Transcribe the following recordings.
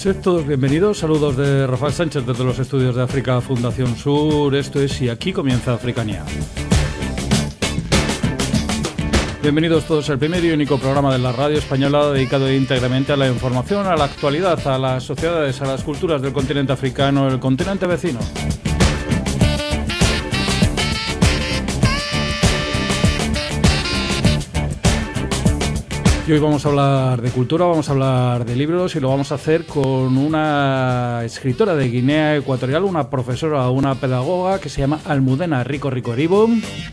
Sed todos bienvenidos, saludos de Rafael Sánchez desde los estudios de África Fundación Sur. Esto es Y aquí comienza Africanía. Bienvenidos todos al primer y único programa de la radio española dedicado íntegramente a la información, a la actualidad, a las sociedades, a las culturas del continente africano, el continente vecino. Y hoy vamos a hablar de cultura, vamos a hablar de libros y lo vamos a hacer con una escritora de Guinea Ecuatorial, una profesora, una pedagoga que se llama Almudena Rico Rico-Erivo,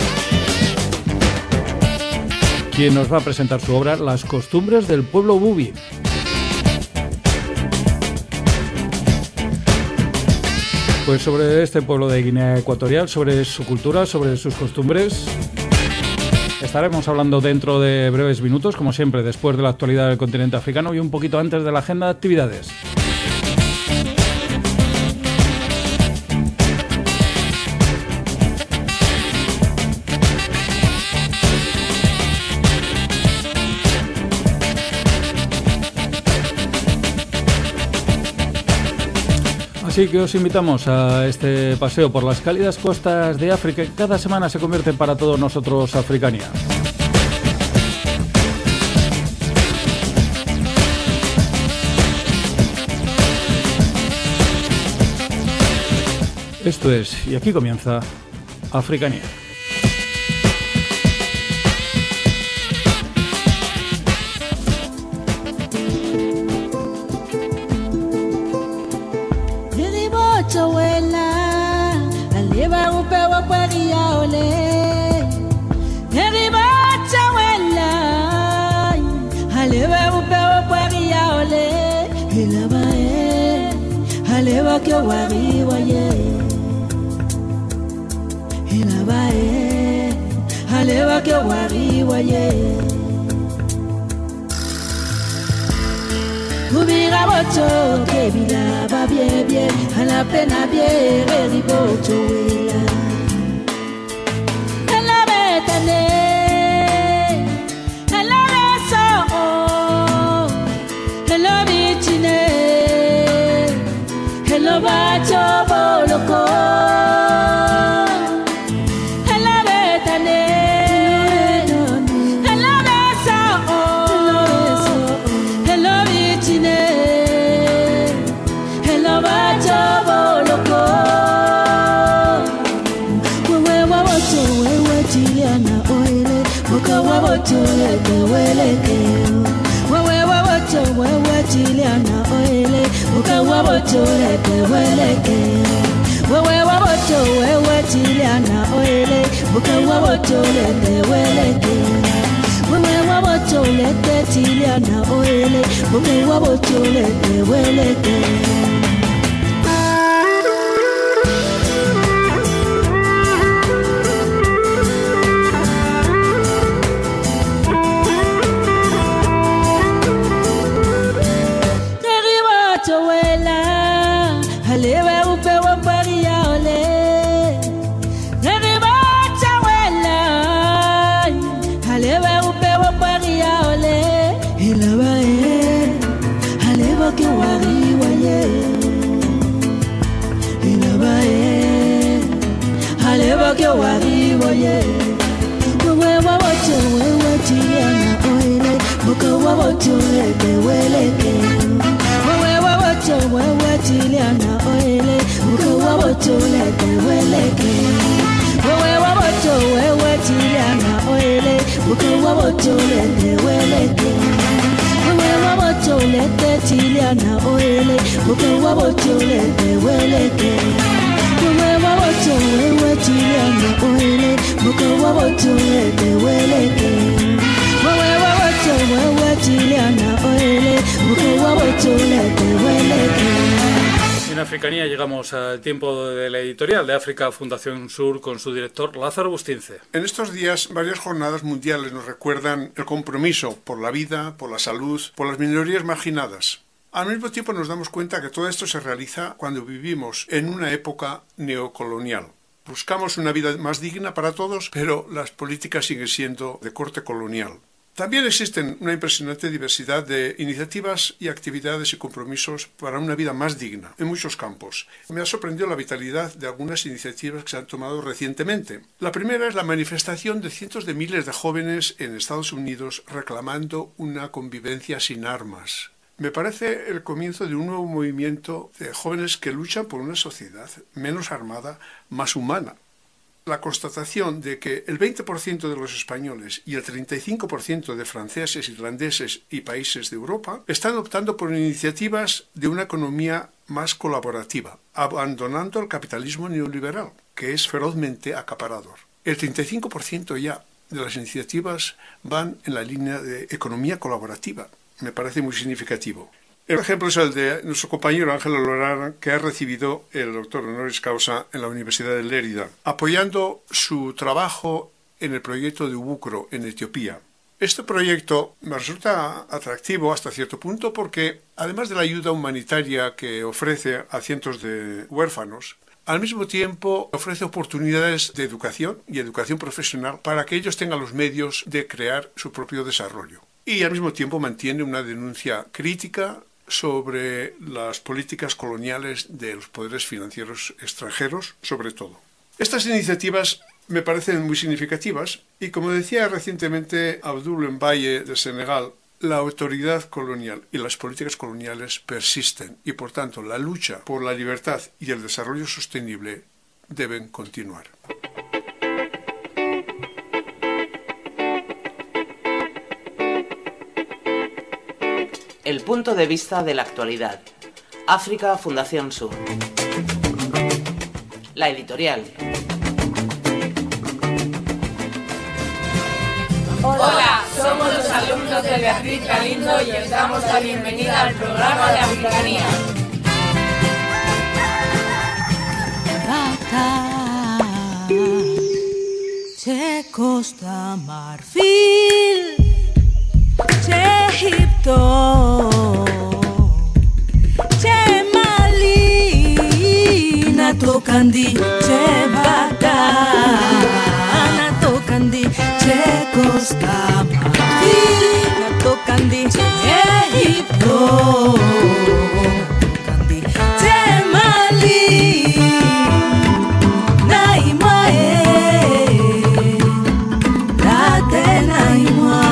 quien nos va a presentar su obra Las costumbres del pueblo Bubi. Pues sobre este pueblo de Guinea Ecuatorial, sobre su cultura, sobre sus costumbres, estaremos hablando dentro de breves minutos, como siempre, después de la actualidad del continente africano y un poquito antes de la agenda de actividades. Así que os invitamos a este paseo por las cálidas costas de África, que cada semana se convierte para todos nosotros Africanía. Esto es, y aquí comienza Africanía. Que wari waye ilabae halewa ke wari waye kubira boto ke bila babie bie hala pena bie ri boto wela hala betane hala so hala bitine hello bacho boloko hello betane hello besa hello bitine hello bacho boloko wewe wacho wewe tiliana oile boka wacho weleke wewe wacho wewe tiliana oile buka waboto weleke wewe waboto wewe tiliana oile buka waboto weleke wewe waboto lete tiliana oile buka waboto weleke. Que wari waye wewe waboto wewe tiliana oile buka waboto weleke wewe waboto wewe tiliana oile buka waboto weleke wewe waboto wewe tiliana oile buka waboto weleke wewe waboto lete tiliana oile buka waboto weleke wewe waboto wewe tiliana oile buka waboto weleke wewe waboto wewe tiliana oile buka waboto weleke. En Africanía llegamos al tiempo de la editorial de África Fundación Sur con su director Lázaro Bustince. En estos días varias jornadas mundiales nos recuerdan el compromiso por la vida, por la salud, por las minorías marginadas. Al mismo tiempo nos damos cuenta que todo esto se realiza cuando vivimos en una época neocolonial. Buscamos una vida más digna para todos, pero las políticas siguen siendo de corte colonial. También existen una impresionante diversidad de iniciativas y actividades y compromisos para una vida más digna en muchos campos. Me ha sorprendido la vitalidad de algunas iniciativas que se han tomado recientemente. La primera es la manifestación de cientos de miles de jóvenes en Estados Unidos reclamando una convivencia sin armas. Me parece el comienzo de un nuevo movimiento de jóvenes que luchan por una sociedad menos armada, más humana. La constatación de que el 20% de los españoles y el 35% de franceses, irlandeses y países de Europa están optando por iniciativas de una economía más colaborativa, abandonando el capitalismo neoliberal, que es ferozmente acaparador. El 35% ya de las iniciativas van en la línea de economía colaborativa. Me parece muy significativo. El ejemplo es el de nuestro compañero Ángel Lorana, que ha recibido el doctor honoris causa en la Universidad de Lérida, apoyando su trabajo en el proyecto de Ubucro en Etiopía. Este proyecto me resulta atractivo hasta cierto punto porque, además de la ayuda humanitaria que ofrece a cientos de huérfanos, al mismo tiempo ofrece oportunidades de educación y educación profesional para que ellos tengan los medios de crear su propio desarrollo. Y al mismo tiempo mantiene una denuncia crítica sobre las políticas coloniales de los poderes financieros extranjeros, sobre todo. Estas iniciativas me parecen muy significativas y, como decía recientemente Abdoul Mbaye de Senegal, la autoridad colonial y las políticas coloniales persisten y, por tanto, la lucha por la libertad y el desarrollo sostenible deben continuar. El punto de vista de la actualidad. África Fundación Sur. La editorial. Hola, somos los alumnos de Beatriz Galindo y os damos la bienvenida al programa de Africanía. Che Costa Marfil, che Egipto, che Mali, Nato Kandi, che Bagdad, Nato Kandi, che Costa Marfil, Nato Kandi, che Egipto, Kandi, che Mali, Naimae, Date Naima.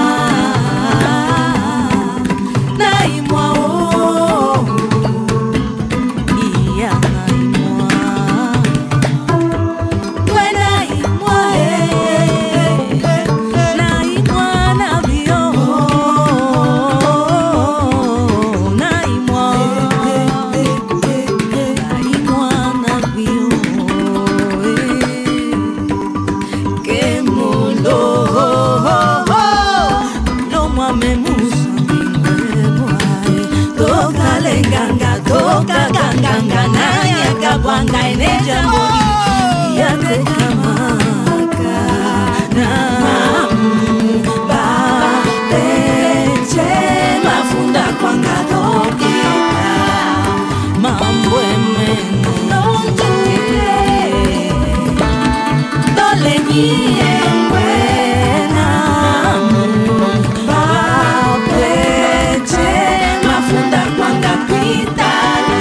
Wanga ineja mboni yate kamaka na ba teche mafunda kwanga tokita mambo emeno dole nyie buena ba teche mafunda kwanga pitali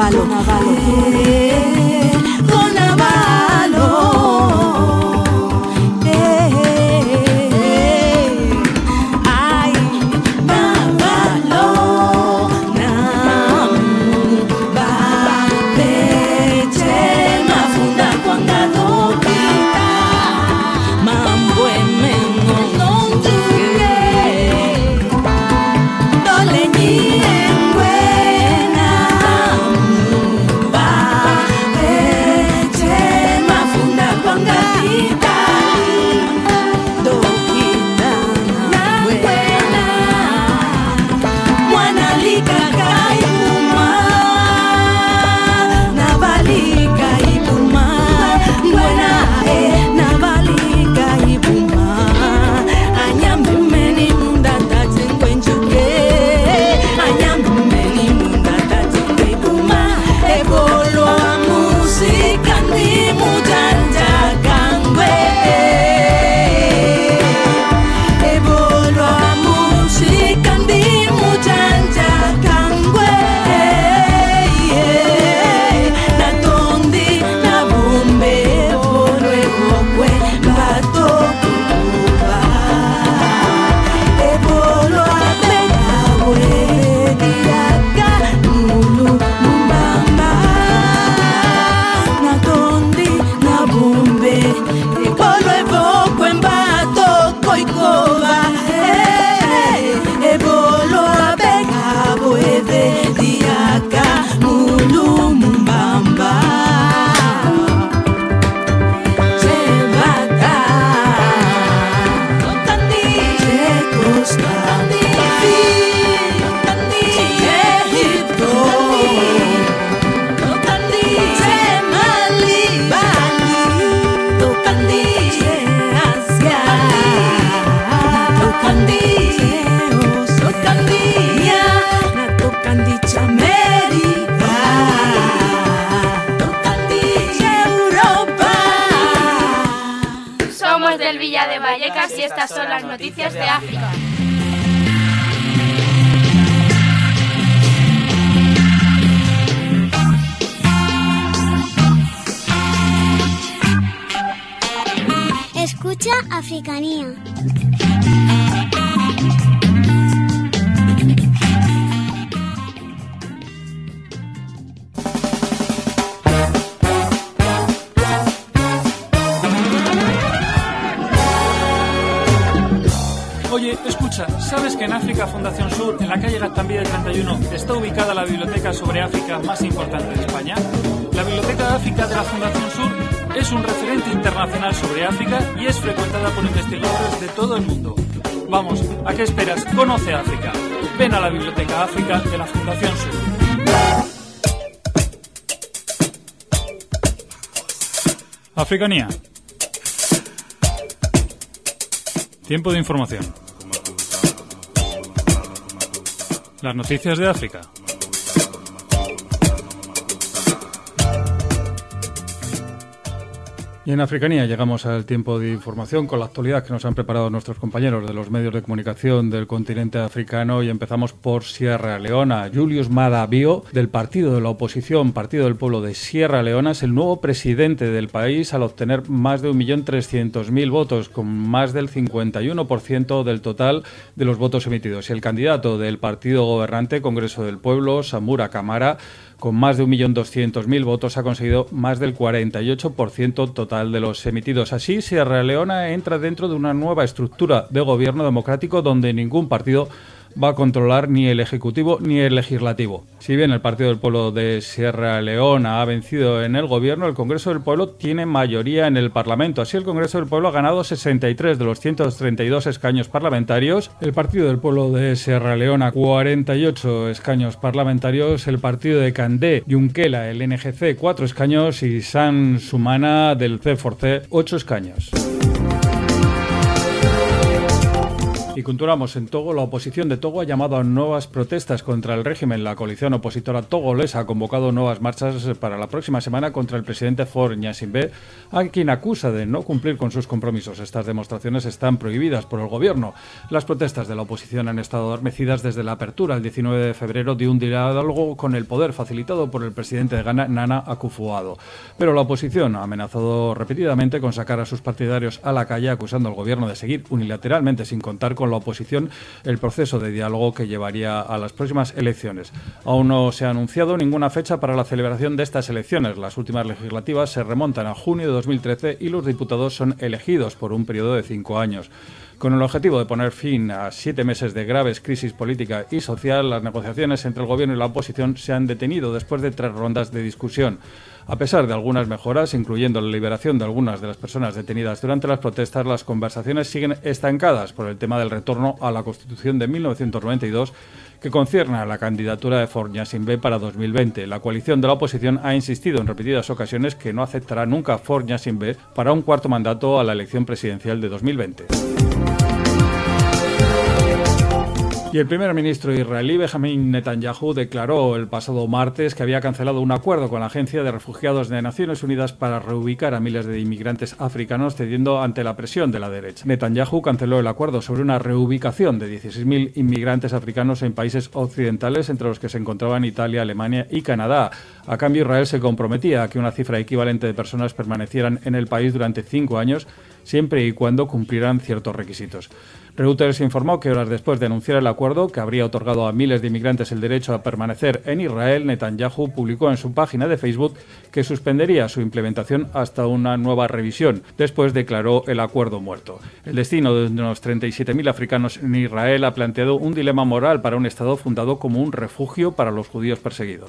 Navalo, con Navalo, ay, Navalo, Namu, Bapeche, Mafunda, Cuangadopita, Mambo Emengo, Nonjuke, Doleñi en buena, Bapeche, Mafunda, Cuangadita, Dokita, buena, Juanalika, Kaipuma, Navalika, Ipuma, buena, Navalika, Ipuma, Anyambe meni munda tatengwenjuke, Anyambe meni munda tatengwepuma, Ebolo a musika ndi mujanja kangwe, Ebolo a musika ndi mujanja kangwe, Natondi na bombe ebolo ebokwe batokuba, Ebolo abekawe diaka mulu mumbamba, Natondi na bombe ebolo ebokwe batokoikoba, Ebolo abekawe diaka mulu mumbamba. Cebata, Tandi, Costa, Tandi, Egipto, Tandi, Mali, Bali, Tandi, Asia, Tandi, Oceania, Tandi, América, Tandi, Europa. Somos del Villa de Vallecas y estas son las noticias de África. Escucha Africanía. Oye, escucha, ¿sabes que en África Fundación Sur, en la calle Gaztambide 31, está ubicada la biblioteca sobre África más importante de España? La Biblioteca de África de la Fundación Sur es un referente internacional sobre África y es frecuentada por investigadores de todo el mundo. Vamos, ¿a qué esperas? Conoce África. Ven a la Biblioteca África de la Fundación Sur. Africanía. Tiempo de información. Las noticias de África. Y en Africanía llegamos al tiempo de información con la actualidad que nos han preparado nuestros compañeros de los medios de comunicación del continente africano, y empezamos por Sierra Leona. Julius Maada Bio, del partido de la oposición Partido del Pueblo de Sierra Leona, es el nuevo presidente del país al obtener más de 1.300.000 votos, con más del 51% del total de los votos emitidos. Y el candidato del partido gobernante, Congreso del Pueblo, Samura Kamara, con más de 1.200.000 votos, ha conseguido más del 48% total de los emitidos. Así, Sierra Leona entra dentro de una nueva estructura de gobierno democrático donde ningún partido va a controlar ni el Ejecutivo ni el Legislativo. Si bien el Partido del Pueblo de Sierra Leona ha vencido en el gobierno, el Congreso del Pueblo tiene mayoría en el Parlamento. Así, el Congreso del Pueblo ha ganado 63 de los 132 escaños parlamentarios, el Partido del Pueblo de Sierra Leona 48 escaños parlamentarios, el Partido de Candé Yunquela, el NGC, 4 escaños y San Sumana del C4C, 8 escaños. Y continuamos en Togo. La oposición de Togo ha llamado a nuevas protestas contra el régimen. La coalición opositora togolesa ha convocado nuevas marchas para la próxima semana contra el presidente Faure Gnassingbé, a quien acusa de no cumplir con sus compromisos. Estas demostraciones están prohibidas por el gobierno. Las protestas de la oposición han estado adormecidas desde la apertura el 19 de febrero de un diálogo con el poder facilitado por el presidente de Ghana, Nana Akufo-Addo. Pero la oposición ha amenazado repetidamente con sacar a sus partidarios a la calle, acusando al gobierno de seguir unilateralmente, sin contar con la oposición, el proceso de diálogo que llevaría a las próximas elecciones. Aún no se ha anunciado ninguna fecha para la celebración de estas elecciones. Las últimas legislativas se remontan a junio de 2013 y los diputados son elegidos por un periodo de 5 años. Con el objetivo de poner fin a 7 meses de graves crisis política y social, las negociaciones entre el gobierno y la oposición se han detenido después de 3 rondas de discusión. A pesar de algunas mejoras, incluyendo la liberación de algunas de las personas detenidas durante las protestas, las conversaciones siguen estancadas por el tema del retorno a la Constitución de 1992, que concierne a la candidatura de Faure Gnassingbé para 2020. La coalición de la oposición ha insistido en repetidas ocasiones que no aceptará nunca a Faure Gnassingbé para un cuarto mandato a la elección presidencial de 2020. Y el primer ministro israelí Benjamin Netanyahu declaró el pasado martes que había cancelado un acuerdo con la Agencia de Refugiados de Naciones Unidas para reubicar a miles de inmigrantes africanos, cediendo ante la presión de la derecha. Netanyahu canceló el acuerdo sobre una reubicación de 16.000 inmigrantes africanos en países occidentales, entre los que se encontraban Italia, Alemania y Canadá. A cambio, Israel se comprometía a que una cifra equivalente de personas permanecieran en el país durante 5 años, siempre y cuando cumplieran ciertos requisitos. Reuters informó que horas después de anunciar el acuerdo, que habría otorgado a miles de inmigrantes el derecho a permanecer en Israel, Netanyahu publicó en su página de Facebook que suspendería su implementación hasta una nueva revisión. Después declaró el acuerdo muerto. El destino de unos 37.000 africanos en Israel ha planteado un dilema moral para un Estado fundado como un refugio para los judíos perseguidos.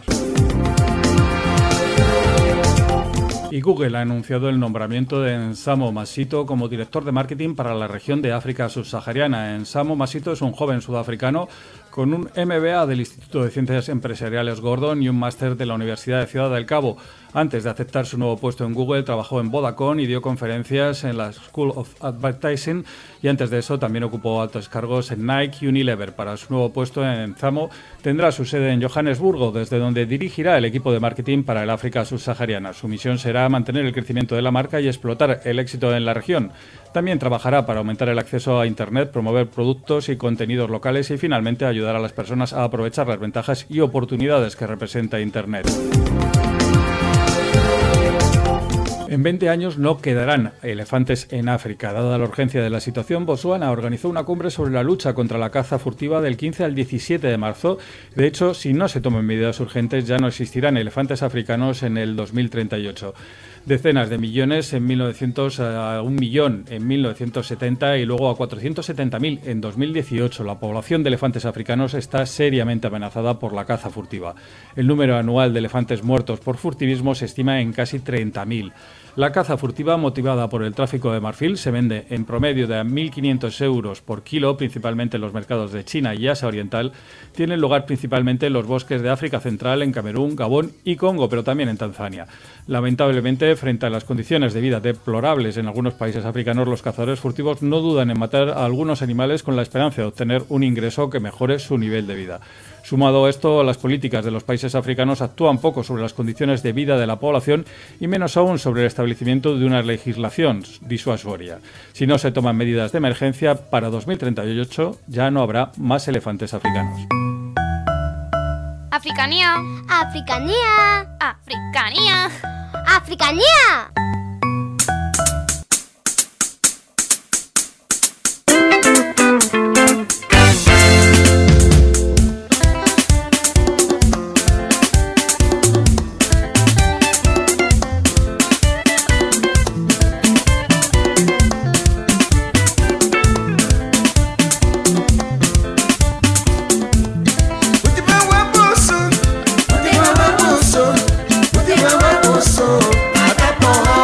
Y Google ha anunciado el nombramiento de Nsamo Masito como director de marketing para la región de África subsahariana. Nsamo Masito es un joven sudafricano con un MBA del Instituto de Ciencias Empresariales Gordon y un máster de la Universidad de Ciudad del Cabo. Antes de aceptar su nuevo puesto en Google, trabajó en Vodacom y dio conferencias en la School of Advertising, y antes de eso también ocupó altos cargos en Nike y Unilever. Para su nuevo puesto en Nsamo tendrá su sede en Johannesburgo, desde donde dirigirá el equipo de marketing para el África subsahariana. Su misión será mantener el crecimiento de la marca y explotar el éxito en la región. También trabajará para aumentar el acceso a Internet, promover productos y contenidos locales y finalmente ayudar a las personas a aprovechar las ventajas y oportunidades que representa Internet. En 20 años no quedarán elefantes en África. Dada la urgencia de la situación, Botsuana organizó una cumbre sobre la lucha contra la caza furtiva del 15 al 17 de marzo. De hecho, si no se toman medidas urgentes, ya no existirán elefantes africanos en el 2038. Decenas de millones en 1900, a 1 millón en 1970 y luego a 470.000 en 2018. La población de elefantes africanos está seriamente amenazada por la caza furtiva. El número anual de elefantes muertos por furtivismo se estima en casi 30.000. La caza furtiva, motivada por el tráfico de marfil, se vende en promedio de a 1.500 euros por kilo, principalmente en los mercados de China y Asia Oriental. Tiene lugar principalmente en los bosques de África Central, en Camerún, Gabón y Congo, pero también en Tanzania. Lamentablemente, frente a las condiciones de vida deplorables en algunos países africanos, los cazadores furtivos no dudan en matar a algunos animales con la esperanza de obtener un ingreso que mejore su nivel de vida. Sumado a esto, las políticas de los países africanos actúan poco sobre las condiciones de vida de la población y menos aún sobre el establecimiento de una legislación disuasoria. Si no se toman medidas de emergencia, para 2038 ya no habrá más elefantes africanos. Africanía. Africanía. Africanía. Africanía. Atapo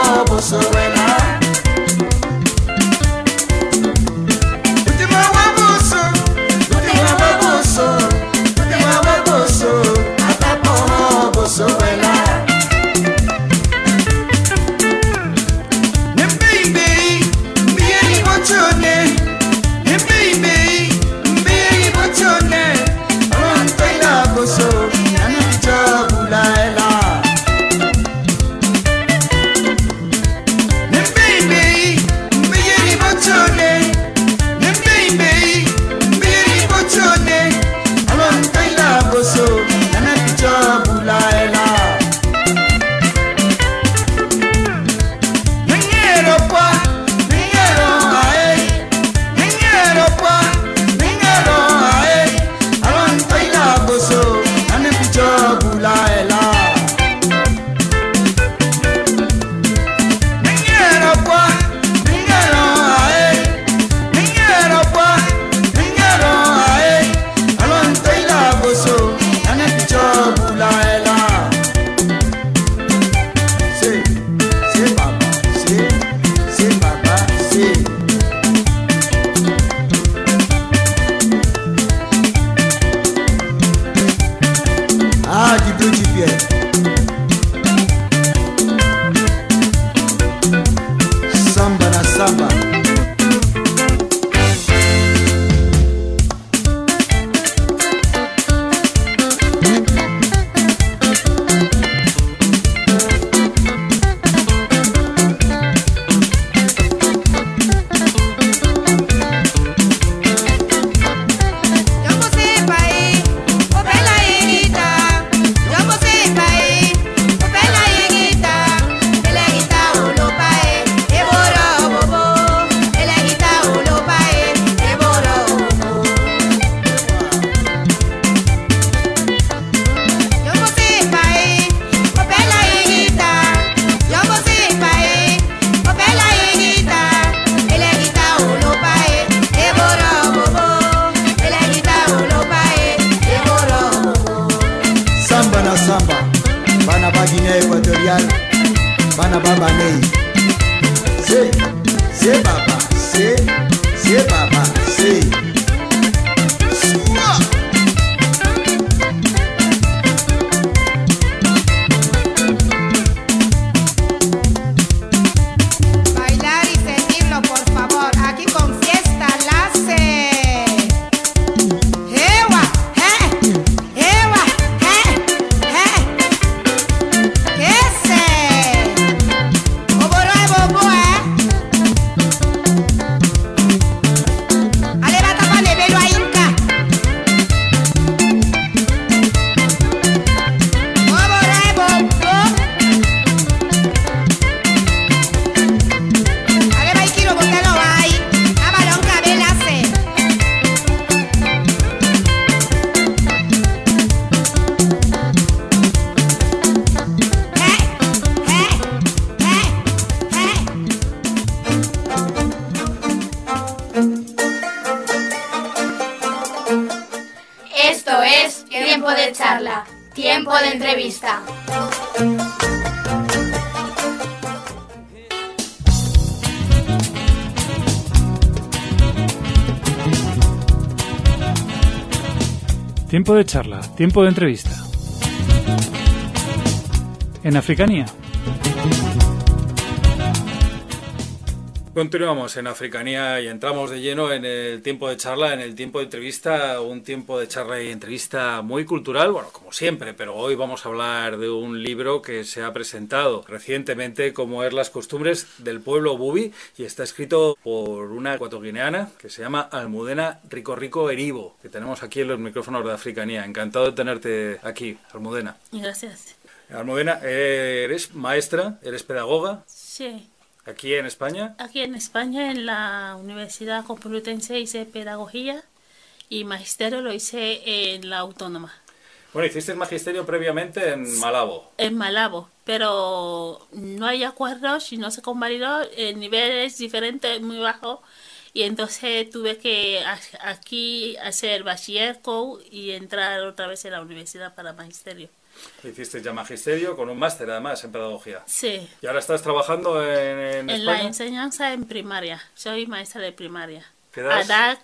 na baba nei. Se baba, se baba, se. Bailar y sentirlo, por favor. Aquí con fiesta láser. Ewa, ewa, ¿qué se? Bobo, Ale va a tapar de velo a Inca. Bobo. Ale va a quiero botarlo ahí. A balón cabela se. Esto es Tiempo de Charla, Tiempo de Entrevista. Tiempo de charla, tiempo de entrevista. En Africanía. Continuamos en Africanía y entramos de lleno en el tiempo de charla, en el tiempo de entrevista, un tiempo de charla y entrevista muy cultural, bueno, como siempre, pero hoy vamos a hablar de un libro que se ha presentado recientemente como es Las costumbres del pueblo Bubi y está escrito por una ecuatoguineana que se llama Almudena Rico Erivo, que tenemos aquí en los micrófonos de Africanía. Encantado de tenerte aquí, Almudena. Gracias. Almudena, eres maestra, eres pedagoga. Sí. ¿Aquí en España? Aquí en España, en la Universidad Complutense, hice pedagogía y magisterio lo hice en la Autónoma. Bueno, hiciste el magisterio previamente en Malabo. En Malabo, pero no hay acuerdos y no se convalidó, el nivel es diferente, muy bajo, y entonces tuve que aquí hacer bachiller y entrar otra vez en la universidad para magisterio. Hiciste ya magisterio con un máster además en pedagogía. Sí. ¿Y ahora estás trabajando en España? La enseñanza en primaria. Soy maestra de primaria. ¿Qué das?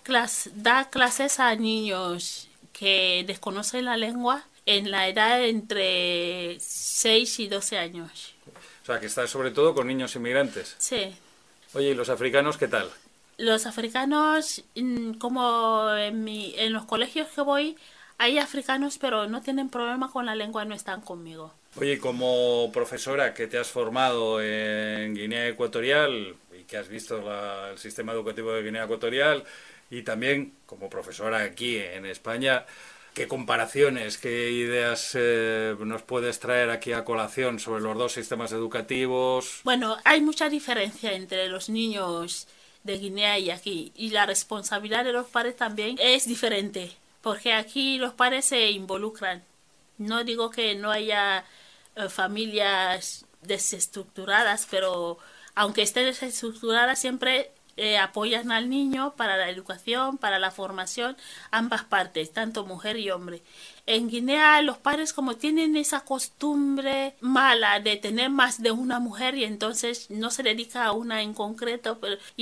Da clases a niños que desconocen la lengua en la edad entre 6 y 12 años. O sea, que estás sobre todo con niños inmigrantes. Sí. Oye, ¿y los africanos qué tal? Los africanos, como en los colegios que voy, hay africanos, pero no tienen problema con la lengua, no están conmigo. Oye, como profesora que te has formado en Guinea Ecuatorial y que has visto el sistema educativo de Guinea Ecuatorial y también como profesora aquí en España, ¿qué comparaciones, qué ideas nos puedes traer aquí a colación sobre los dos sistemas educativos? Bueno, hay mucha diferencia entre los niños de Guinea y aquí, y la responsabilidad de los padres también es diferente. Porque aquí los padres se involucran. No digo que no haya familias desestructuradas, pero aunque estén desestructuradas, siempre apoyan al niño para la educación, para la formación, ambas partes, tanto mujer y hombre. En Guinea los padres como tienen esa costumbre mala de tener más de una mujer y entonces no se dedica a una en concreto,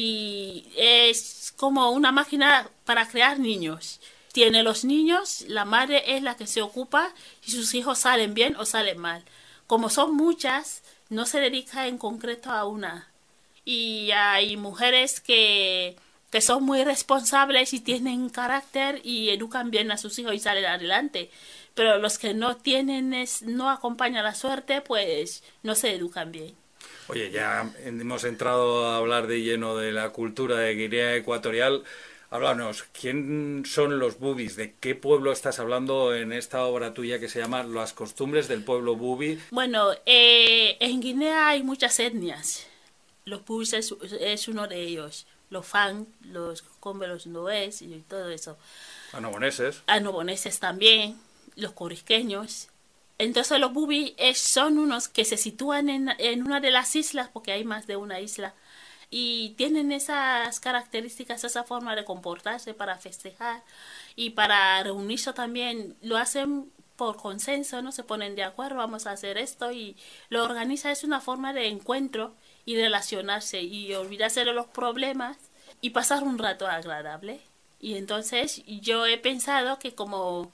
y es como una máquina para crear niños. Tiene los niños, la madre es la que se ocupa y sus hijos salen bien o salen mal. Como son muchas, no se dedica en concreto a una. Y hay mujeres que son muy responsables y tienen carácter y educan bien a sus hijos y salen adelante. Pero los que no tienen, no acompañan la suerte, pues no se educan bien. Oye, ya hemos entrado a hablar de lleno de la cultura de Guinea Ecuatorial. Háblanos, ¿quién son los bubis? ¿De qué pueblo estás hablando en esta obra tuya que se llama Las costumbres del pueblo bubi? Bueno, en Guinea hay muchas etnias. Los bubis es uno de ellos. Los Fang, los Combe, los Noes y todo eso. Anoboneses. Anoboneses también, los corisqueños. Entonces los bubis son unos que se sitúan en una de las islas, porque hay más de una isla, y tienen esas características, esa forma de comportarse para festejar y para reunirse también. Lo hacen por consenso, ¿no? Se ponen de acuerdo, vamos a hacer esto y lo organiza. Es una forma de encuentro y relacionarse y olvidarse de los problemas y pasar un rato agradable. Y entonces yo he pensado que como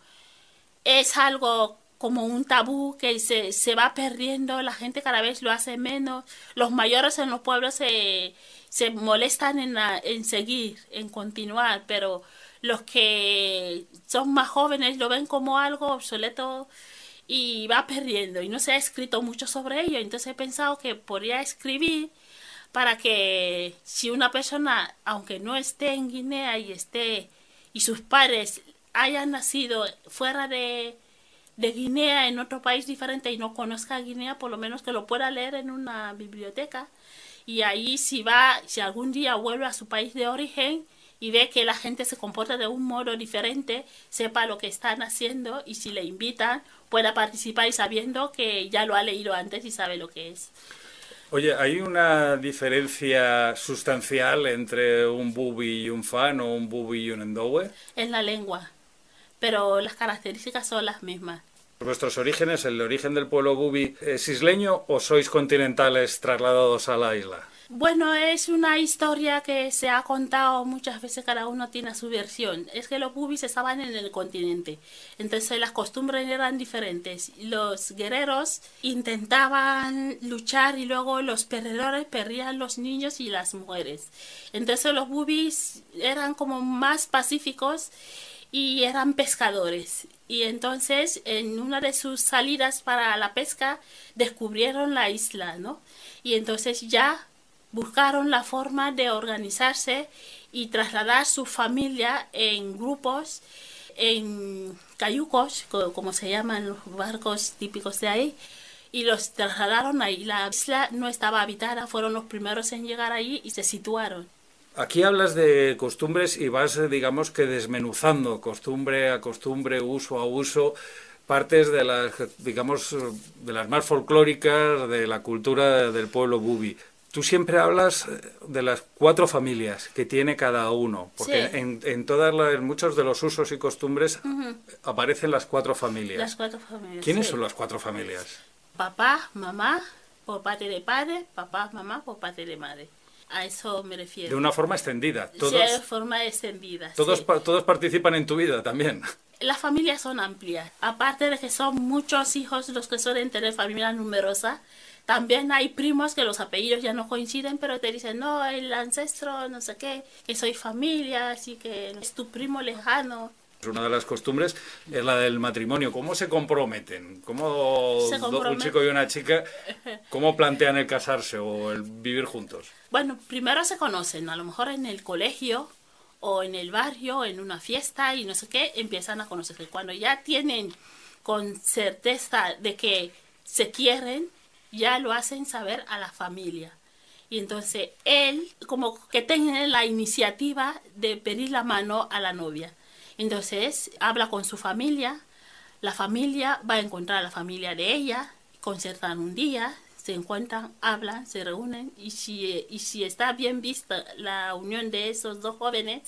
es algo como un tabú que se va perdiendo, la gente cada vez lo hace menos, los mayores en los pueblos se molestan en seguir, en continuar, pero los que son más jóvenes lo ven como algo obsoleto y va perdiendo, y no se ha escrito mucho sobre ello. Entonces he pensado que podría escribir para que si una persona, aunque no esté en Guinea y sus padres hayan nacido fuera de Guinea, en otro país diferente, y no conozca Guinea, por lo menos que lo pueda leer en una biblioteca, y ahí si algún día vuelve a su país de origen y ve que la gente se comporta de un modo diferente, sepa lo que están haciendo, y si le invitan pueda participar y sabiendo que ya lo ha leído antes y sabe lo que es. Oye, ¿hay una diferencia sustancial entre un bubi y un fan o un bubi y un ndowe? En la lengua, pero las características son las mismas. ¿Vuestros orígenes, el origen del pueblo bubi, es isleño o sois continentales trasladados a la isla? Bueno, es una historia que se ha contado muchas veces, cada uno tiene su versión. Es que los bubis estaban en el continente, entonces las costumbres eran diferentes. Los guerreros intentaban luchar y luego los perdedores perdían los niños y las mujeres. Entonces los bubis eran como más pacíficos y eran pescadores. Y entonces en una de sus salidas para la pesca descubrieron la isla, ¿no? Y entonces ya buscaron la forma de organizarse y trasladar su familia en grupos, en cayucos, como se llaman los barcos típicos de ahí, y los trasladaron ahí. La isla no estaba habitada, fueron los primeros en llegar allí y se situaron. Aquí hablas de costumbres y vas, digamos, que desmenuzando costumbre a costumbre, uso a uso, partes de las, digamos, de las más folclóricas de la cultura del pueblo bubi. Tú siempre hablas de las 4 familias que tiene cada uno, porque sí, en muchos de los usos y costumbres aparecen las 4 familias. Las 4 familias. ¿Quiénes sí son las 4 familias? Papá, mamá, por parte de padre, papá, mamá, por parte de madre. A eso me refiero. De una forma extendida. Sí, de forma extendida. Todos, sí. Todos participan en tu vida también. Las familias son amplias. Aparte de que son muchos hijos los que suelen tener familia numerosa, también hay primos que los apellidos ya no coinciden, pero te dicen, no, el ancestro, no sé qué, que soy familia, así que es tu primo lejano. Una de las costumbres es la del matrimonio. ¿Cómo se comprometen? ¿Cómo un chico y una chica, cómo plantean el casarse o el vivir juntos? Bueno, primero se conocen, a lo mejor en el colegio o en el barrio, en una fiesta y no sé qué, empiezan a conocerse. Cuando ya tienen con certeza de que se quieren, ya lo hacen saber a la familia. Y entonces él como que tiene la iniciativa de pedir la mano a la novia. Entonces habla con su familia, la familia va a encontrar a la familia de ella, concertan un día, se encuentran, hablan, se reúnen y si está bien vista la unión de esos 2 jóvenes,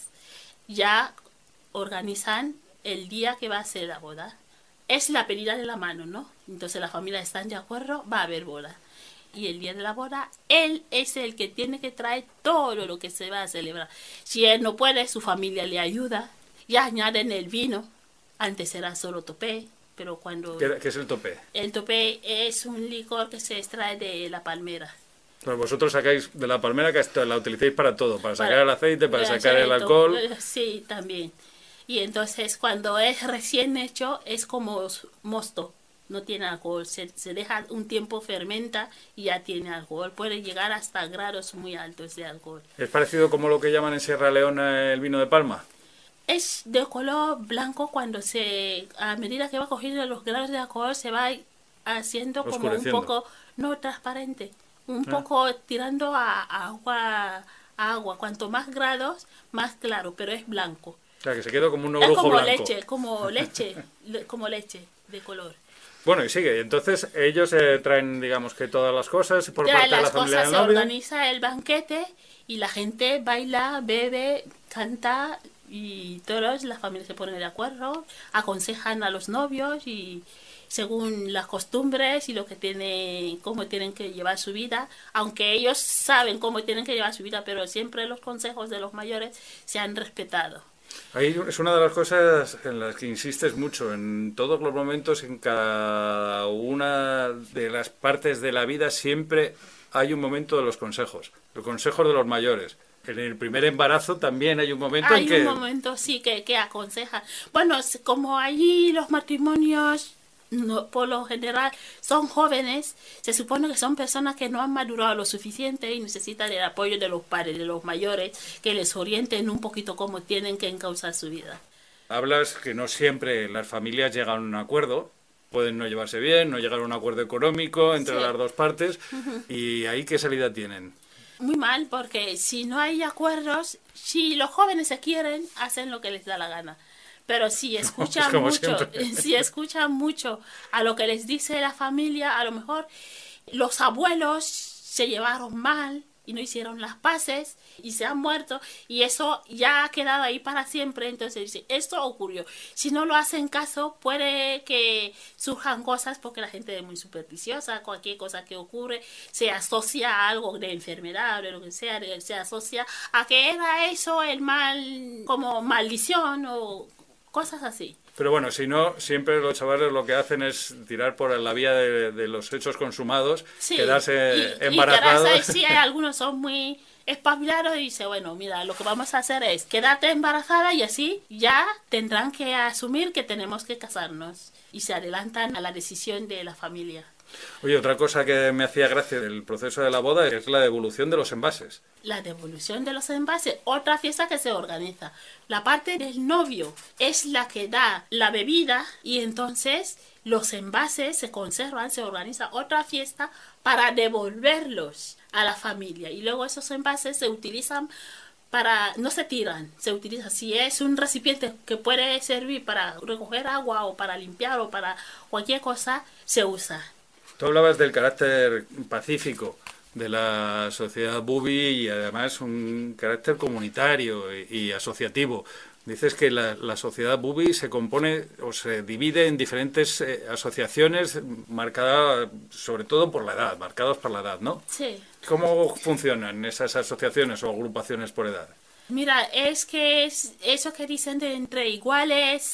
ya organizan el día que va a ser la boda. Es la pedida de la mano, ¿no? Entonces la familia están de acuerdo, va a haber boda. Y el día de la boda, él es el que tiene que traer todo lo que se va a celebrar. Si él no puede, su familia le ayuda. Ya añaden el vino. Antes era solo topé, pero cuando... ¿Qué es el topé? El topé es un licor que se extrae de la palmera. Pues vosotros sacáis de la palmera, que la utilicéis para todo, para sacar el aceite, para sacar el alcohol. Sí, también. Y entonces cuando es recién hecho es como mosto, no tiene alcohol, se deja un tiempo, fermenta y ya tiene alcohol, puede llegar hasta grados muy altos de alcohol. ¿Es parecido como lo que llaman en Sierra Leona el vino de palma? Es de color blanco cuando a medida que va cogiendo los grados de alcohol se va haciendo como un poco, no transparente, un poco tirando a agua, cuanto más grados, más claro, pero es blanco. O sea, que se quedó como un orujo blanco. Como leche de color. Bueno, y sigue. Entonces, ellos traen, digamos, que todas las cosas por parte de la familia del novio. Se organiza el banquete y la gente baila, bebe, canta Y todas las familias se ponen de acuerdo, aconsejan a los novios y según las costumbres y cómo tienen que llevar su vida, aunque ellos saben cómo tienen que llevar su vida, pero siempre los consejos de los mayores se han respetado. Ahí es una de las cosas en las que insistes mucho. En todos los momentos, en cada una de las partes de la vida, siempre hay un momento de los consejos de los mayores. En el primer embarazo también hay un momento en que... Hay un momento, sí, que aconseja. Bueno, como allí los matrimonios, por lo general, son jóvenes, se supone que son personas que no han madurado lo suficiente y necesitan el apoyo de los padres, de los mayores, que les orienten un poquito cómo tienen que encauzar su vida. Hablas que no siempre las familias llegan a un acuerdo, pueden no llevarse bien, no llegar a un acuerdo económico entre las dos partes, ¿y ahí qué salida tienen? Muy mal, porque si no hay acuerdos, si los jóvenes se quieren, hacen lo que les da la gana. Pero si escuchan mucho a lo que les dice la familia, a lo mejor los abuelos se llevaron mal y no hicieron las paces y se han muerto y eso ya ha quedado ahí para siempre. Entonces dice, esto ocurrió. Si no lo hacen caso, puede que surjan cosas porque la gente es muy supersticiosa. Cualquier cosa que ocurre se asocia a algo de enfermedad o de lo que sea, se asocia a que era eso el mal, como maldición o cosas así. Pero bueno, si no, siempre los chavales lo que hacen es tirar por la vía de los hechos consumados, quedarse embarazados. Sí, hay algunos son muy espabilados y dicen, bueno, mira, lo que vamos a hacer es quedarte embarazada y así ya tendrán que asumir que tenemos que casarnos. Y se adelantan a la decisión de la familia. Oye, otra cosa que me hacía gracia del proceso de la boda es la devolución de los envases. La devolución de los envases, otra fiesta que se organiza. La parte del novio es la que da la bebida y entonces los envases se conservan, se organiza otra fiesta para devolverlos a la familia. Y luego esos envases se utilizan no se tiran, se utiliza. Si es un recipiente que puede servir para recoger agua o para limpiar o para cualquier cosa, se usa. Tú hablabas del carácter pacífico de la sociedad bubi y además un carácter comunitario y asociativo. Dices que la sociedad bubi se compone o se divide en diferentes asociaciones marcadas sobre todo por la edad, marcadas por la edad, ¿no? Sí. ¿Cómo funcionan esas asociaciones o agrupaciones por edad? Mira, es que eso que dicen de entre iguales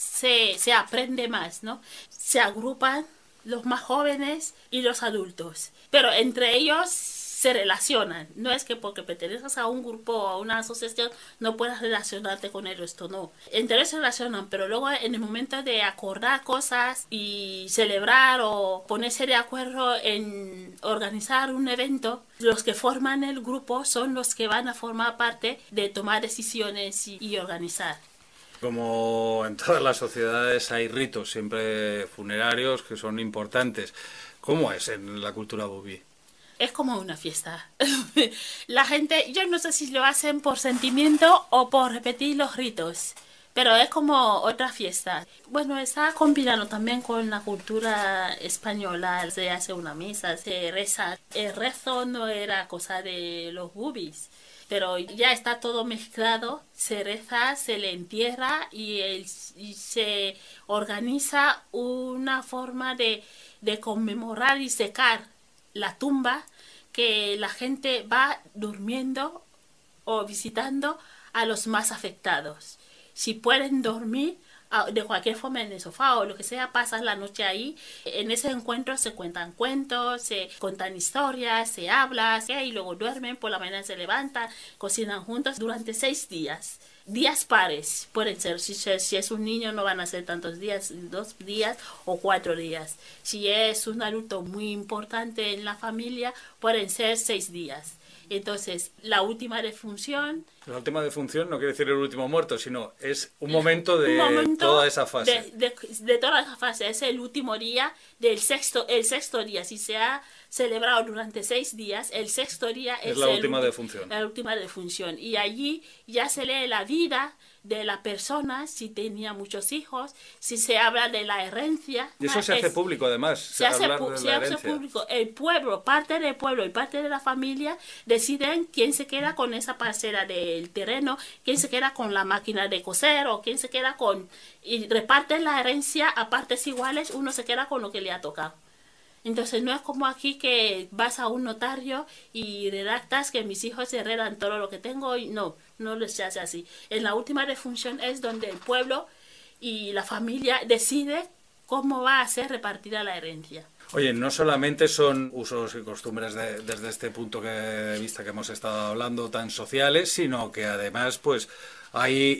se aprende más, ¿no? Se agrupan los más jóvenes y los adultos, pero entre ellos se relacionan. No es que porque perteneces a un grupo o a una asociación no puedas relacionarte con ellos, esto no. Entre ellos se relacionan, pero luego en el momento de acordar cosas y celebrar o ponerse de acuerdo en organizar un evento, los que forman el grupo son los que van a formar parte de tomar decisiones y organizar. Como en todas las sociedades hay ritos siempre funerarios que son importantes. ¿Cómo es en la cultura bubi? Es como una fiesta. La gente, yo no sé si lo hacen por sentimiento o por repetir los ritos, pero es como otra fiesta. Bueno, está combinado también con la cultura española. Se hace una misa, se reza. El rezo no era cosa de los bubis, pero ya está todo mezclado, se reza, se le entierra y se organiza una forma de conmemorar y secar la tumba, que la gente va durmiendo o visitando a los más afectados. Si pueden dormir de cualquier forma en el sofá o lo que sea, pasan la noche ahí. En ese encuentro se cuentan cuentos, se cuentan historias, se habla, y luego duermen, por la mañana se levantan, cocinan juntos durante 6 días. Días pares pueden ser, si es un niño no van a ser tantos días, 2 días o 4 días. Si es un adulto muy importante en la familia, pueden ser 6 días. Entonces, la última defunción... La última defunción no quiere decir el último muerto, sino es un momento de toda esa fase. De toda esa fase, es el último día el sexto día. Si se ha celebrado durante 6 días. El sexto día es la última defunción. La última defunción. Y allí ya se lee la vida de la persona, si tenía muchos hijos, si se habla de la herencia. Y eso se hace público, además. Se hace público. El pueblo, parte del pueblo y parte de la familia deciden quién se queda con esa parcela del terreno, quién se queda con la máquina de coser o quién se queda con... Y reparten la herencia a partes iguales, uno se queda con lo que le ha tocado. Entonces no es como aquí que vas a un notario y redactas que mis hijos heredan todo lo que tengo. Y no se hace así. En la última defunción es donde el pueblo y la familia decide cómo va a ser repartida la herencia. Oye, no solamente son usos y costumbres desde este punto de vista que hemos estado hablando tan sociales, sino que además pues hay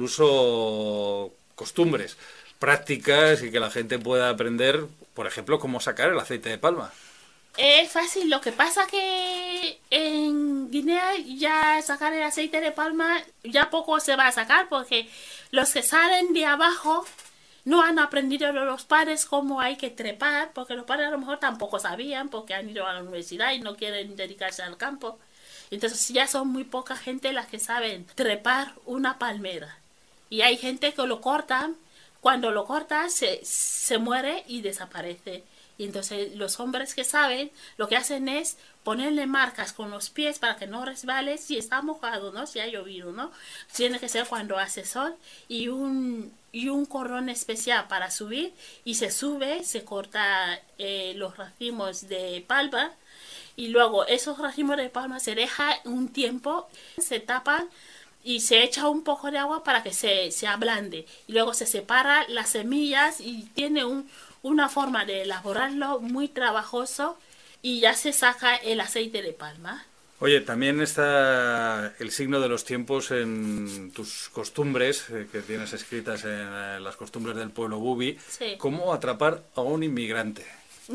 incluso costumbres prácticas y que la gente pueda aprender, por ejemplo, cómo sacar el aceite de palma. Es fácil, lo que pasa que en Guinea ya sacar el aceite de palma ya poco se va a sacar porque los que salen de abajo no han aprendido de los padres cómo hay que trepar, porque los padres a lo mejor tampoco sabían porque han ido a la universidad y no quieren dedicarse al campo. Entonces ya son muy poca gente las que saben trepar una palmera. Y hay gente que lo cortan, cuando lo corta se muere y desaparece. Y entonces los hombres que saben lo que hacen es ponerle marcas con los pies para que no resbale si está mojado, ¿no? Si ha llovido, ¿no? Tiene que ser cuando hace sol y un cordón especial para subir, y se sube, se corta los racimos de palma y luego esos racimos de palma se deja un tiempo, se tapan y se echa un poco de agua para que se ablande y luego se separa las semillas y tiene una forma de elaborarlo muy trabajoso y ya se saca el aceite de palma. Oye, también está el signo de los tiempos en tus costumbres, que tienes escritas en las costumbres del pueblo Bubi. Sí. ¿Cómo atrapar a un inmigrante?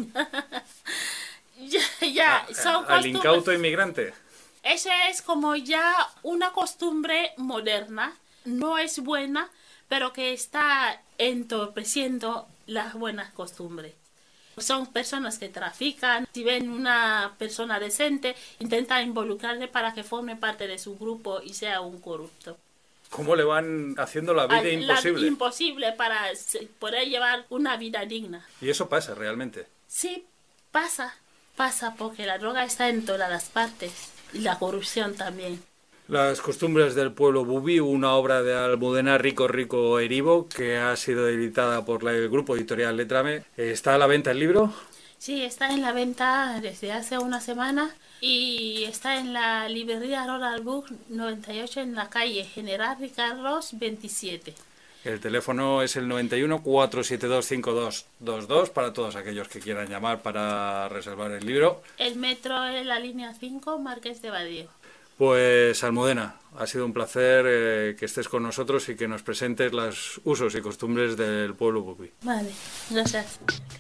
Son ¿Al incauto inmigrante? Eso es como ya una costumbre moderna, no es buena, pero que está entorpeciendo las buenas costumbres. Son personas que trafican, si ven una persona decente, intentan involucrarle para que forme parte de su grupo y sea un corrupto. ¿Cómo le van haciendo la vida imposible? Imposible para poder llevar una vida digna. ¿Y eso pasa realmente? Sí, pasa porque la droga está en todas las partes y la corrupción también. Las costumbres del pueblo Bubi, una obra de Almudena Rico Erivo, que ha sido editada por el grupo editorial Letrame. ¿Está a la venta el libro? Sí, está en la venta desde hace una semana y está en la librería Roral Book 98 en la calle General Ricardos 27. El teléfono es el 91 472 5222 para todos aquellos que quieran llamar para reservar el libro. El metro es la línea 5, Marqués de Badio. Pues Almudena, ha sido un placer que estés con nosotros y que nos presentes los usos y costumbres del pueblo Bubi. Vale, gracias.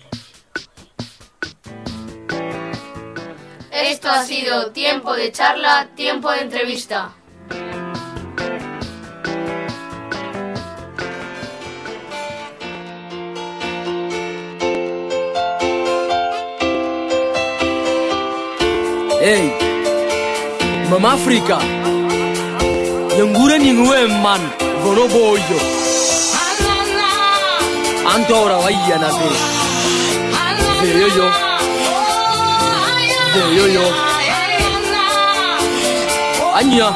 Esto ha sido Tiempo de Charla, Tiempo de Entrevista. Hey, Mama Africa, Yangure Ningwe man, Gono Boyo. Antora Waya Nabe. Yo. Anya.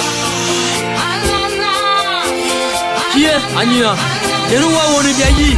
Kia, Anya. Yeruwa woni biayi.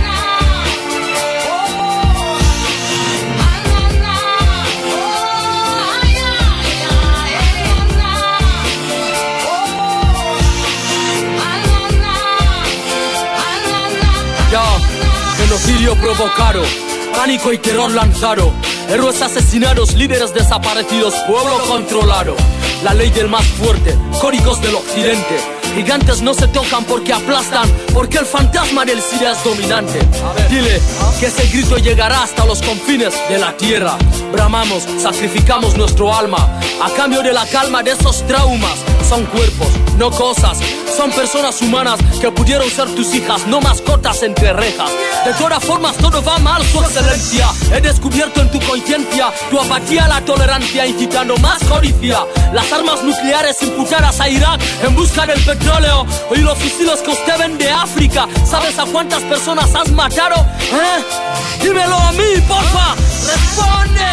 Genocidio provocado, pánico y terror lanzado, héroes asesinados, líderes desaparecidos, pueblo controlado. La ley del más fuerte, códigos del occidente. Gigantes no se tocan porque aplastan, porque el fantasma del SIDA es dominante. Dile que ese grito llegará hasta los confines de la tierra. Bramamos, sacrificamos nuestro alma a cambio de la calma de esos traumas. son cuerpos, no cosas. Son personas humanas que pudieron ser tus hijas, no mascotas entre rejas. De todas formas todo va mal, su excelencia. He descubierto en tu conciencia tu apatía a la tolerancia, incitando más codicia. Las armas nucleares imputadas a Irak en busca del petróleo y los fusiles que usted vende de África. ¿Sabes a cuántas personas has matado? Dímelo a mí, porfa. Responde.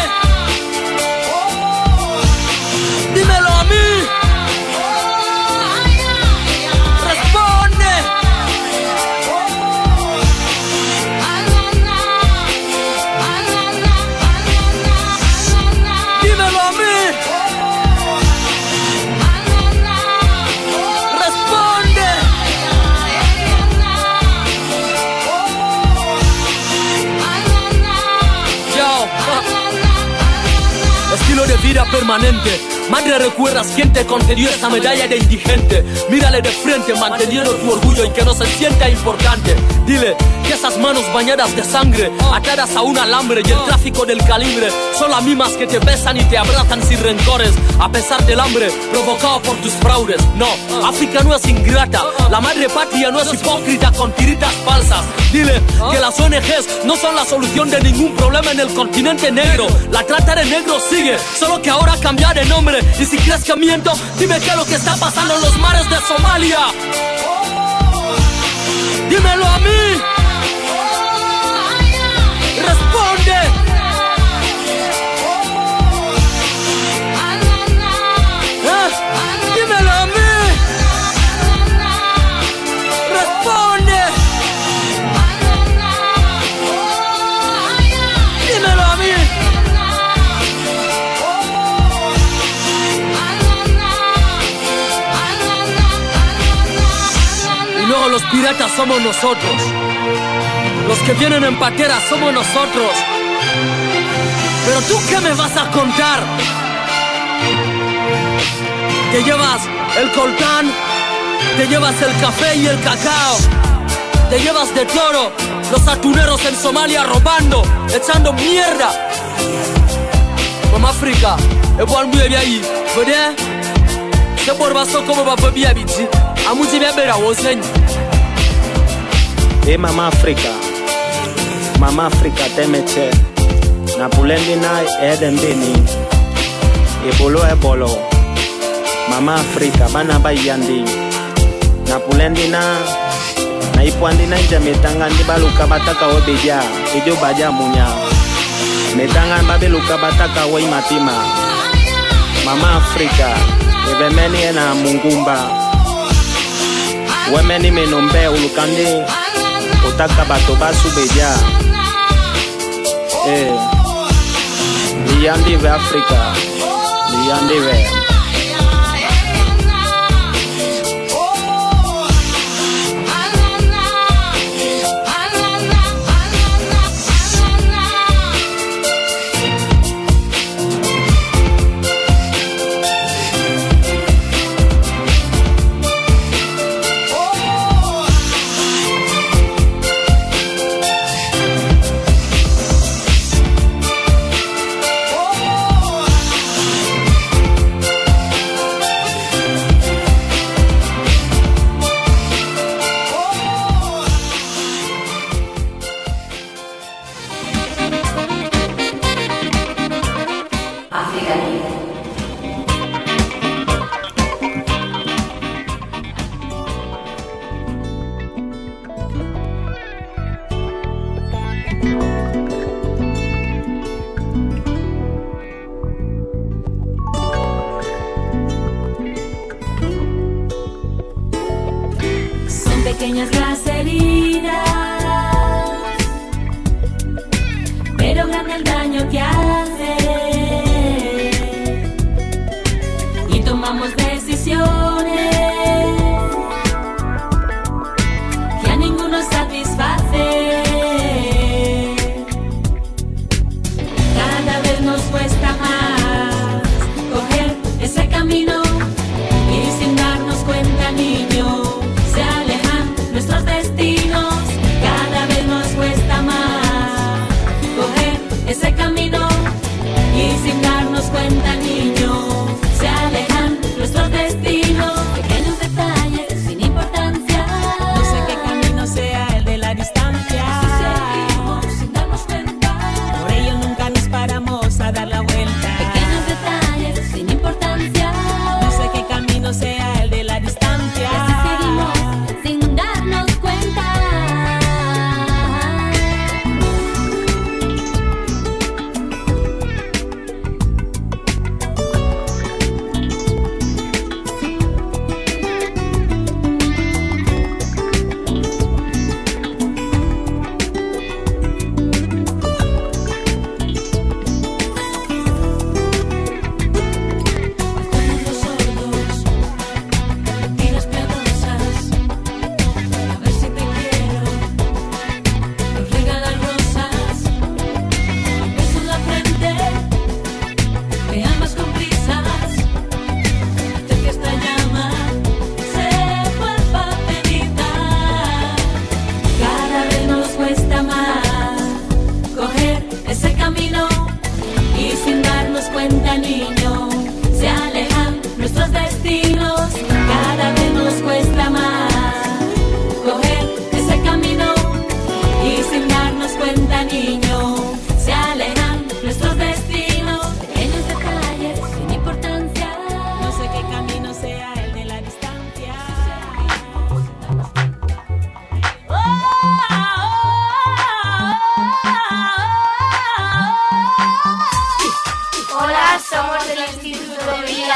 Dímelo a mí. Estilo de vida permanente. Madre, ¿recuerdas quién te concedió esa medalla de indigente? Mírale de frente manteniendo tu orgullo y que no se sienta importante. Dile que esas manos bañadas de sangre, atadas a un alambre y el tráfico del calibre, son las mismas que te besan y te abrazan sin rencores, a pesar del hambre provocado por tus fraudes. No, África no es ingrata, la madre patria no es hipócrita con tiritas falsas. Dile que las ONGs no son la solución de ningún problema en el continente negro. La trata de negros sigue, solo que ahora cambia de nombre. Y si crees que miento, dime qué es lo que está pasando en los mares de Somalia. Dímelo a mí. Responde. Dímelo a mí. Responde. Dímelo a mí. Y luego los piratas somos nosotros. Los que vienen en pateras somos nosotros. Pero tú, ¿qué me vas a contar? Te llevas el coltán, te llevas el café y el cacao, te llevas de todo. Los atuneros en Somalia robando, echando mierda. Como África, igual muy bien ahí, ¿verdad? Se por vaso como va a bien habiti. A mucho bien ver a vos, Mama Africa temeche na pulendi na eden bini ebolo Mama Africa bana bayandi na pulendi na ipwandi na nja metanga ndi baluka bataka obeja ejo baja munya metanga babeluka bataka wa imatima. Mama Africa ebemeni na mungumba wemeni menombe ulukandi otaka bato basubeja liyandive Africa liyandive. Pequeñas las heridas, pero grande el daño que hace. Y tomamos decisiones que a ninguno satisface. Cada vez nos cuesta más coger ese camino y sin darnos cuenta, niños, se alejan nuestros destinos. Cada vez nos cuesta más coger ese camino y sin darnos cuenta, niños, se alejan nuestros destinos.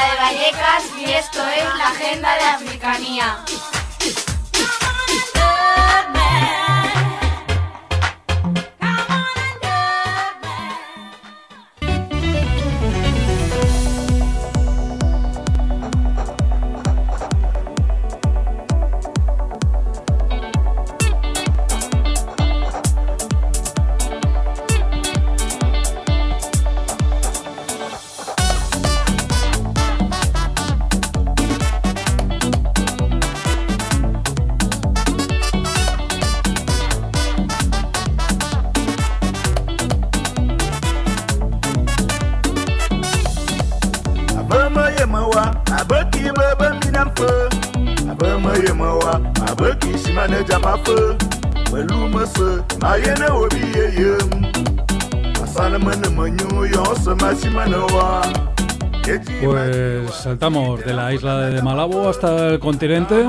de Vallecas y esto es la Agenda de Africanía. Pues saltamos de la isla de Malabo hasta el continente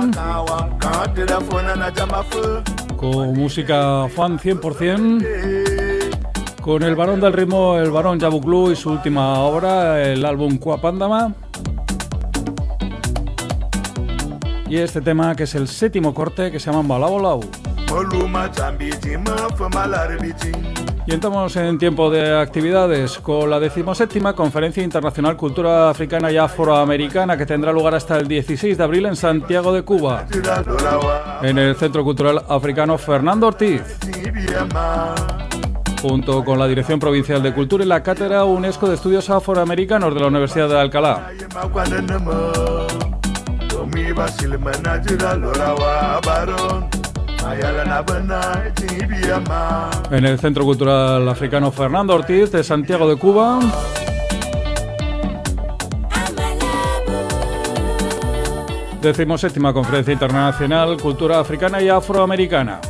con música fan 100%, con el varón del ritmo, el varón Yabuglu, y su última obra, el álbum Kwapandama. Y este tema, que es el 7º corte, que se llama Malabo Lau. Y entramos en tiempo de actividades con la 17ª Conferencia Internacional Cultura Africana y Afroamericana, que tendrá lugar hasta el 16 de abril en Santiago de Cuba, en el Centro Cultural Africano Fernando Ortiz, junto con la Dirección Provincial de Cultura y la Cátedra UNESCO de Estudios Afroamericanos de la Universidad de Alcalá. En el Centro Cultural Africano Fernando Ortiz de Santiago de Cuba. Decimoséptima Conferencia Internacional Cultura Africana y Afroamericana.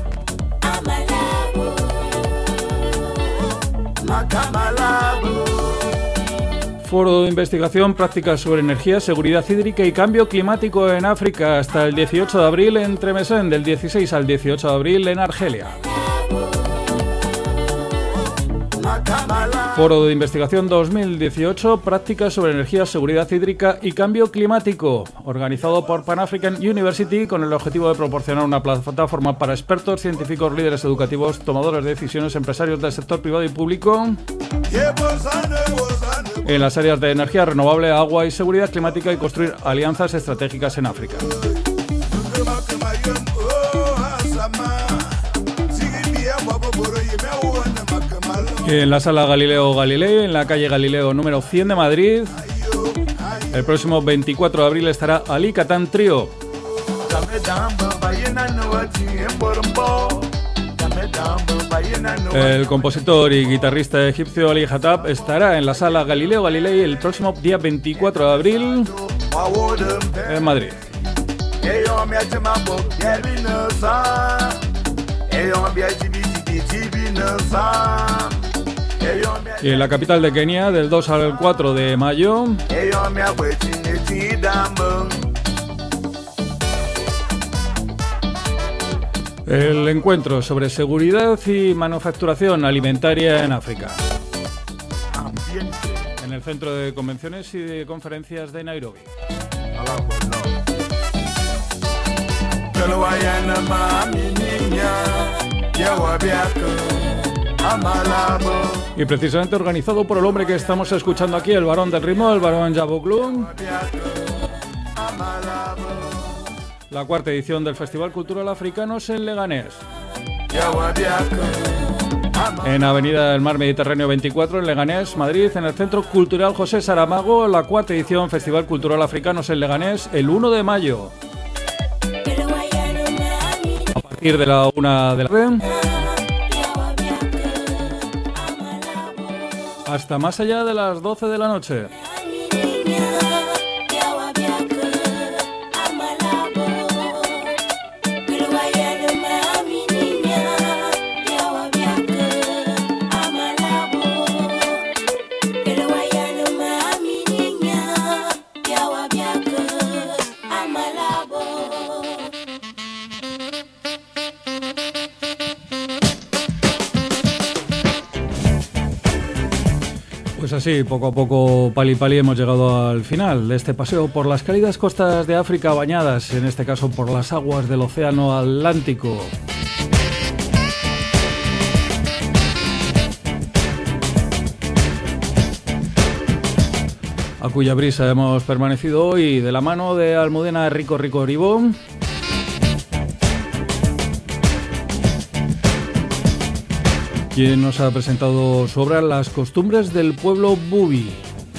Foro de investigación, prácticas sobre energía, seguridad hídrica y cambio climático en África hasta el 18 de abril en Tremesén, del 16 al 18 de abril en Argelia. Foro de investigación 2018, prácticas sobre energía, seguridad hídrica y cambio climático, organizado por Pan African University con el objetivo de proporcionar una plataforma para expertos, científicos, líderes educativos, tomadores de decisiones, empresarios del sector privado y público en las áreas de energía renovable, agua y seguridad climática, y construir alianzas estratégicas en África. En la Sala Galileo Galilei, en la calle Galileo número 100 de Madrid, el próximo 24 de abril estará Ali Katan Trio. El compositor y guitarrista egipcio Ali Hatab estará en la Sala Galileo Galilei el próximo día 24 de abril en Madrid. Y en la capital de Kenia, del 2 al 4 de mayo, el encuentro sobre seguridad y manufacturación alimentaria en África, en el Centro de Convenciones y de Conferencias de Nairobi. Y precisamente organizado por el hombre que estamos escuchando aquí, el varón del ritmo, el varón Yabuglu. La 4ª edición del Festival Cultural Africanos en Leganés, en Avenida del Mar Mediterráneo 24 en Leganés, Madrid, en el Centro Cultural José Saramago. La 4ª edición Festival Cultural Africanos en Leganés, el 1 de mayo, a partir de la 1 de la tarde hasta más allá de las 12 de la noche. Pues así, poco a poco, pali pali, hemos llegado al final de este paseo por las cálidas costas de África, bañadas, en este caso, por las aguas del Océano Atlántico. A cuya brisa hemos permanecido hoy de la mano de Almudena Rico Ribón, quien nos ha presentado su obra Las costumbres del pueblo Bubi.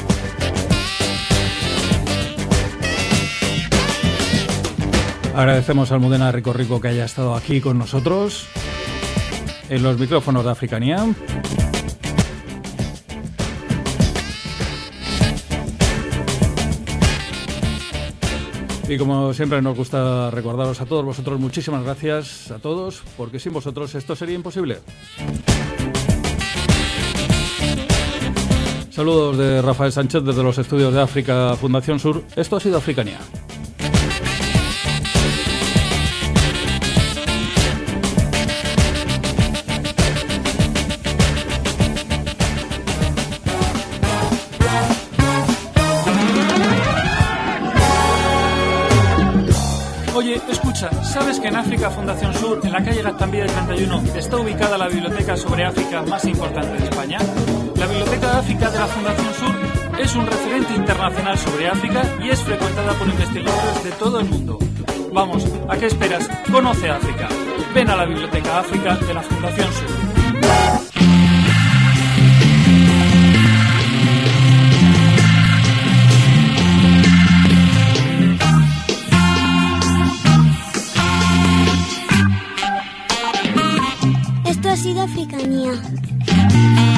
Agradecemos a Almudena Rico que haya estado aquí con nosotros en los micrófonos de Africanía. Y como siempre nos gusta recordaros a todos vosotros, muchísimas gracias a todos, porque sin vosotros esto sería imposible. Saludos de Rafael Sánchez desde los estudios de África Fundación Sur. Esto ha sido Africanía. Oye, escucha, ¿sabes que en África Fundación Sur, en la calle Gaztambide 31, está ubicada la biblioteca sobre África más importante de España? La Biblioteca África de la Fundación Sur es un referente internacional sobre África y es frecuentada por investigadores de todo el mundo. Vamos, ¿a qué esperas? Conoce África. Ven a la Biblioteca África de la Fundación Sur. Esto ha sido Africanía.